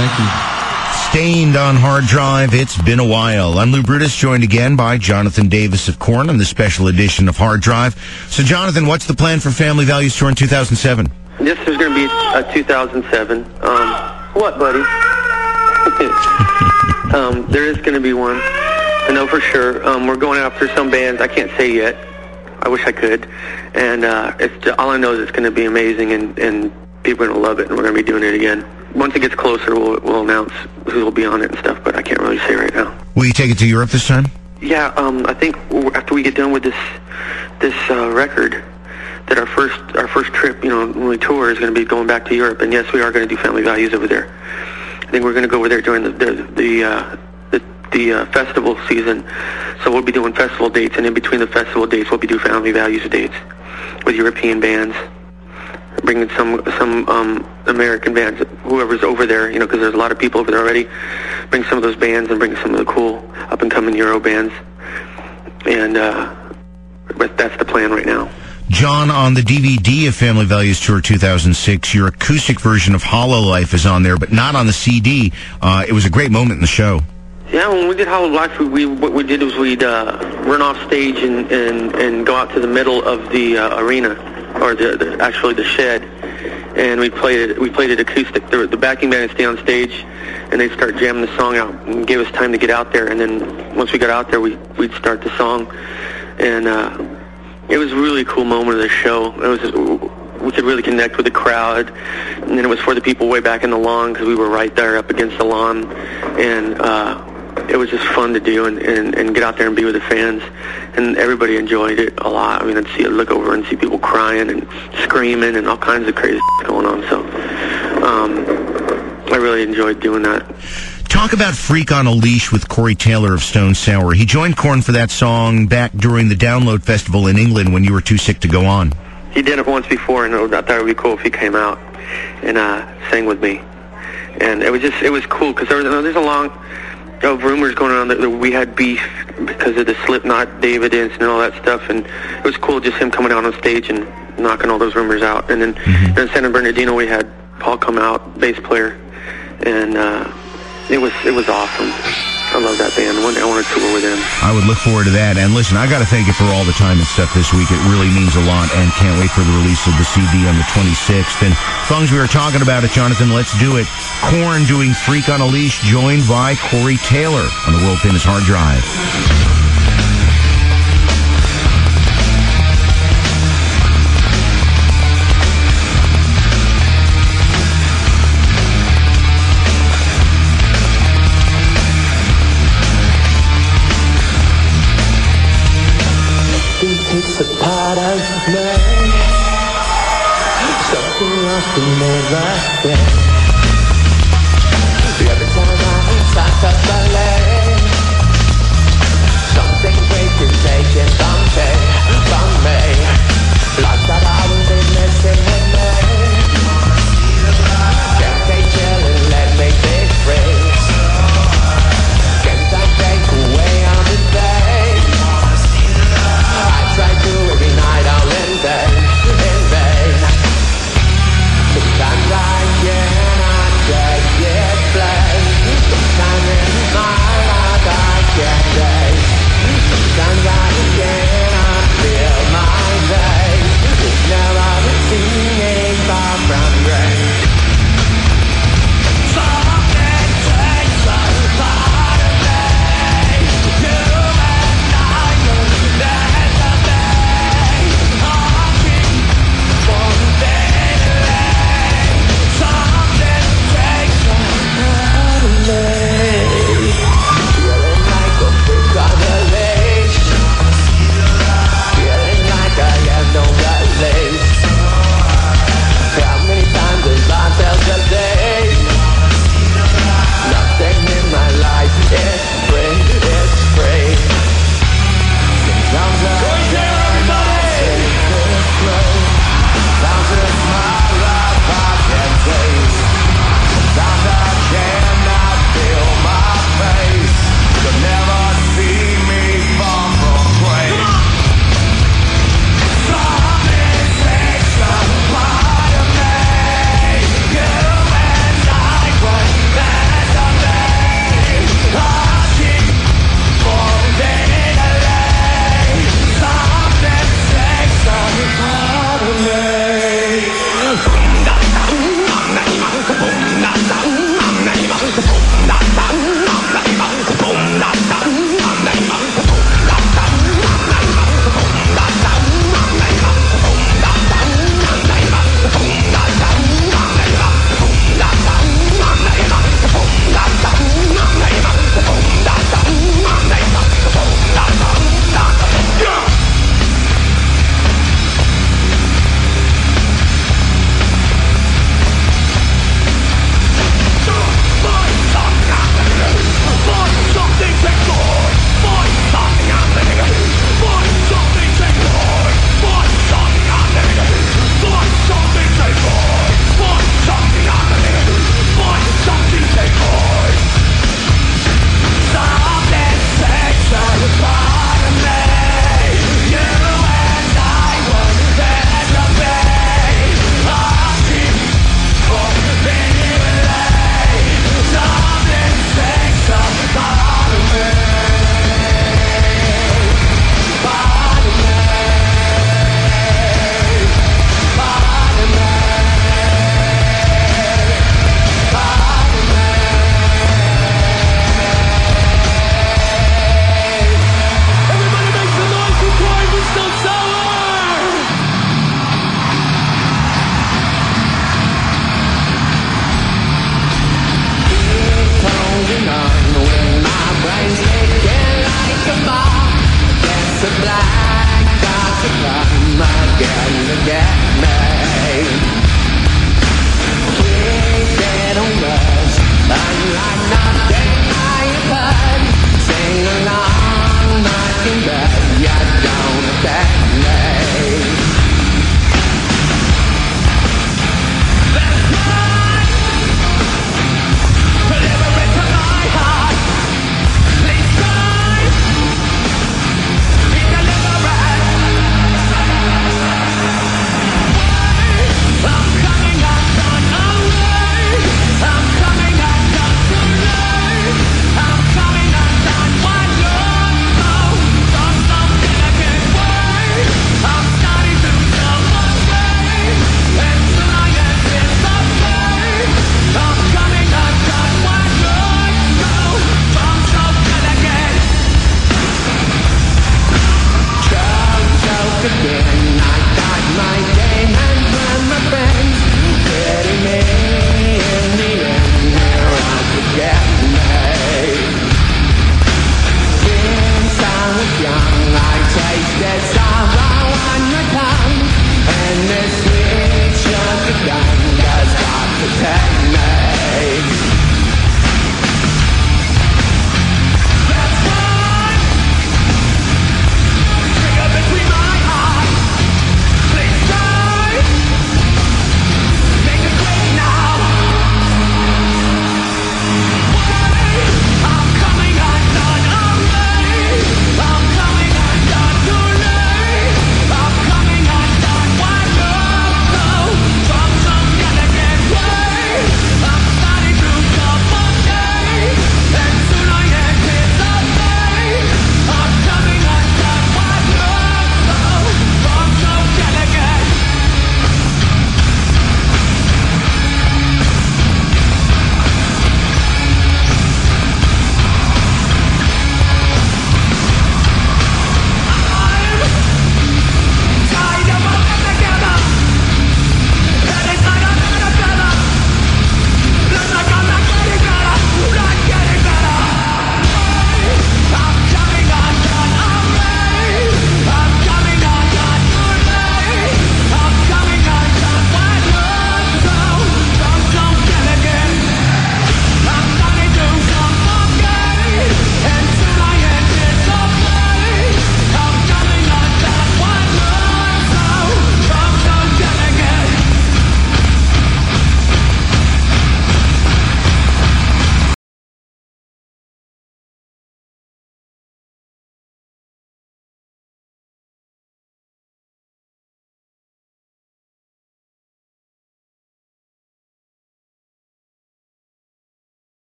Thank you. Stained on hard drive, it's been a while. I'm Lou Brutus, joined again by Jonathan Davis of Korn on the special edition of Hard Drive. So, Jonathan, what's the plan for Family Values Tour in 2007? Yes, there's going to be a 2007. What, buddy? There is going to be one. I know for sure. We're going after some bands. I can't say yet. I wish I could. And all I know is it's going to be amazing, and people are going to love it, and we're going to be doing it again. Once it gets closer, we'll announce who will be on it and stuff, but I can't really say right now. Will you take it to Europe this time? Yeah, I think after we get done with this record, that our first trip, when we tour, is going to be going back to Europe. And yes, we are going to do Family Values over there. I think we're going to go over there during the festival season. So we'll be doing festival dates, and in between the festival dates, we'll be doing Family Values dates with European bands, bringing some American bands, whoever's over there, because there's a lot of people over there already. Bring some of those bands and bring some of the cool up-and-coming Euro bands. And but that's the plan right now. John, on the DVD of Family Values Tour 2006, your acoustic version of Hollow Life is on there, but not on the CD. It was a great moment in the show. Yeah, when we did Hollow Life, what we did was we'd run off stage and go out to the middle of the arena, or actually the shed, and we played it acoustic. The backing band would stay on stage, and they'd start jamming the song out and gave us time to get out there. And then once we got out there, we'd start the song, and it was a really cool moment of the show. We could really connect with the crowd, and then it was for the people way back in the lawn, because we were right there up against the lawn, and it was just fun to do and get out there and be with the fans, and everybody enjoyed it a lot. I mean, I'd look over and see people crying and screaming and all kinds of crazy going on. So I really enjoyed doing that. Talk about Freak on a Leash with Corey Taylor of Stone Sour. He joined Korn for that song back during the Download Festival in England when you were too sick to go on. He did it once before, and I thought it would be cool if he came out and sang with me. And it was cool, because there's a long of rumors going on that we had beef because of the Slipknot David incident and all that stuff, and it was cool just him coming out on stage and knocking all those rumors out. And then in San Bernardino we had Paul come out, bass player, and it was awesome. I love that band. One day I want to tour with them. I would look forward to that. And listen, I got to thank you for all the time and stuff this week. It really means a lot, and can't wait for the release of the CD on the 26th. And as long as we were talking about it, Jonathan, let's do it. Korn doing Freak on a Leash, joined by Corey Taylor on the world famous Hard Drive. It's a part of me, something lost and never get. Every time I start to believe, something great is taking something from me.